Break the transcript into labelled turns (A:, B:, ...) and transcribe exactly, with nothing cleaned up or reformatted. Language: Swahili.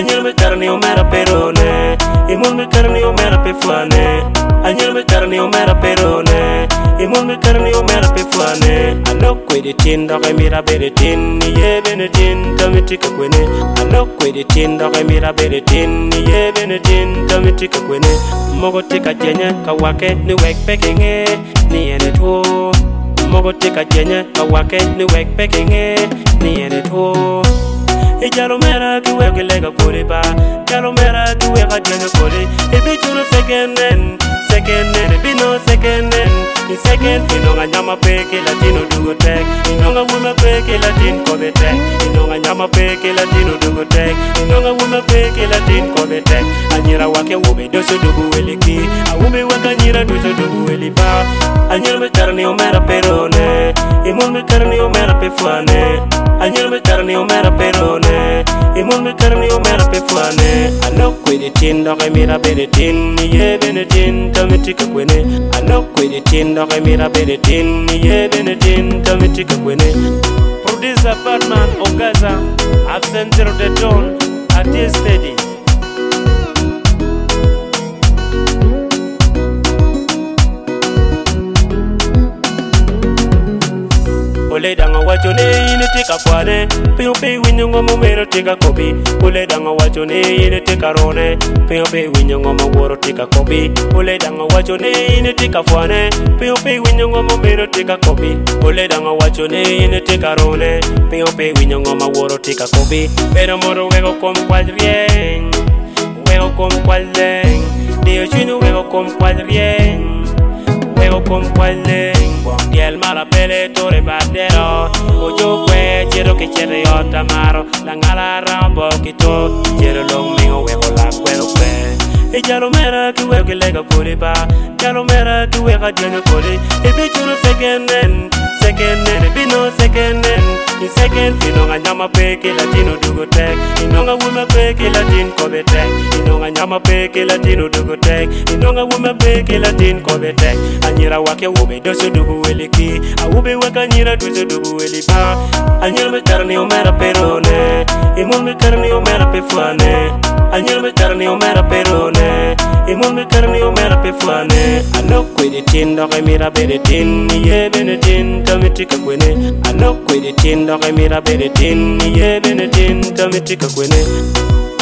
A: Anyel me carne o mera perone, imon me carne o mera pefuane. Anyel me carne o mera perone, imon me carne o mera pefuane. Alok kwe de tin do ke mira bere tin, ye bene tin kamitika kwene. Alok kwe de tin do ke mira bere tin, ye bene tin kamitika kwene. Mogo tika jenye kawake ni wek pekinge, ni ene to. Mogo tika jenye kawake ni wek pekinge, ni ene to. E jalo mera ki weke lega kore ba, jalo mera ki weka jenye kore. E bichuno sekenden, sekenden, e bino sekenden. I second, inonga nyama peke latino dugo tek. Inonga wuma peke latin kobe tek. Inonga nyama peke latino dugo tek. Inonga wuma peke latin kobe tek. Anyira wake wube doso dugu weliki. Awube waka nyira doso dugu welipa. Anyira me karni o mera perone. Imon me karni o mera pefuane. Anyira me karni o mera perone. Imon me karni o mera pefuane. Alok kwe de tin doke mira bede tin. Ye bene tin kamitika kwene. Alok kwe de tin doke mira bede tin. Ye bene tin kamitika kwene.
B: Producer Batman Ogaza, absent zero the dawn, at this steady.
A: Ole danga wacho ne ine tika kwane, piyo pe winyo ngoma mero tika kobi. Ole danga wacho ne ine tika rone, piyo pe winyo ngoma woro tika kobi. Ole danga wacho ne ine tika fwane, piyo pe winyo ngoma mero tika kobi. Ole danga wacho ne ine tika rone, piyo pe winyo ngoma woro tika kobi. Pero moro wego kom kwal rien, wego kom kwal leng. Dio chino wego kom kwal rien, wego kom kwal leng. Diel mala pele tore badero Ojo kwe chero ke chere yota maro Langala rambo kito Chero long mingo weko la kweno kwe E jalo mera ki weko lega kore ba Jalo mera ki weka jene kore E bichuno sekenden Sekenden, e bino sekenden I second, inonga nyama peke latino dugo tek Inonga wume peke latin kobe tek Inonga nyama peke latino dugo tek Inonga wume peke latin kobe tek Anyira wake wube doso dugu weliki Awube waka nyira doso dugu welipa Anyira me karni o mera perone Imon me karni o mera pefuane Anyira me karni o mera perone Imon me karni o mera pefuane Alok kwe de tin doke mira bede tin Ye bene tin kamitika kwene Alok kwe de tin doke mira bede tin Ye bene tin kamitika kwene